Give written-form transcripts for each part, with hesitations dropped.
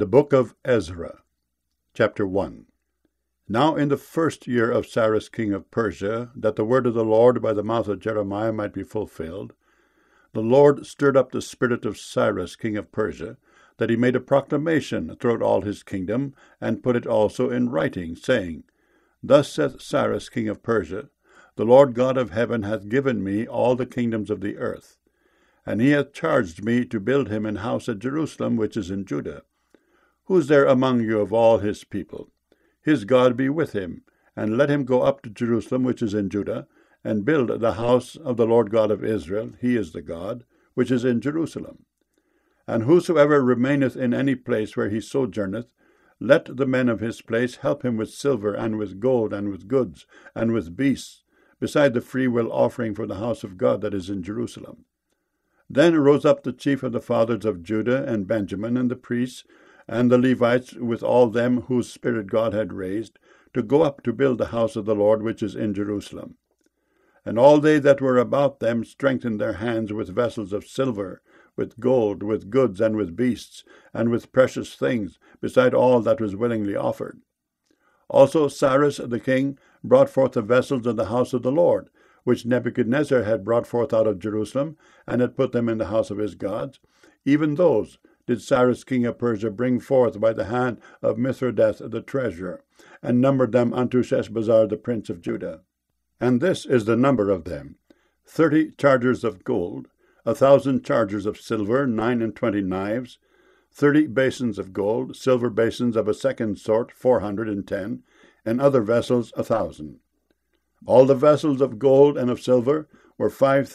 The Book of Ezra, Chapter 1. Now in the first year of Cyrus king of Persia, that the word of the Lord by the mouth of Jeremiah might be fulfilled, the Lord stirred up the spirit of Cyrus king of Persia, that he made a proclamation throughout all his kingdom, and put it also in writing, saying, Thus saith Cyrus king of Persia, The Lord God of heaven hath given me all the kingdoms of the earth, and he hath charged me to build him an house at Jerusalem, which is in Judah. Who is there among you of all his people? His God be with him, and let him go up to Jerusalem, which is in Judah, and build the house of the Lord God of Israel, he is the God, which is in Jerusalem. And whosoever remaineth in any place where he sojourneth, let the men of his place help him with silver, and with gold, and with goods, and with beasts, beside the freewill offering for the house of God that is in Jerusalem. Then rose up the chief of the fathers of Judah and Benjamin, and the priests, and the Levites, with all them whose spirit God had raised, to go up to build the house of the Lord which is in Jerusalem. And all they that were about them strengthened their hands with vessels of silver, with gold, with goods, and with beasts, and with precious things, beside all that was willingly offered. Also Cyrus the king brought forth the vessels of the house of the Lord, which Nebuchadnezzar had brought forth out of Jerusalem, and had put them in the house of his gods. Even those did Cyrus king of Persia bring forth by the hand of Mithredath the treasurer, and numbered them unto Sheshbazzar the prince of Judah. And this is the number of them: 30 chargers of gold, 1,000 chargers of silver, 29 knives, 30 basins of gold, silver basins of a second sort, 410, and other vessels 1,000. All the vessels of gold and of silver were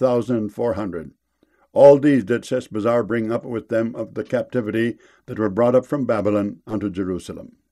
5,400. All these did Sheshbazzar bring up with them of the captivity that were brought up from Babylon unto Jerusalem.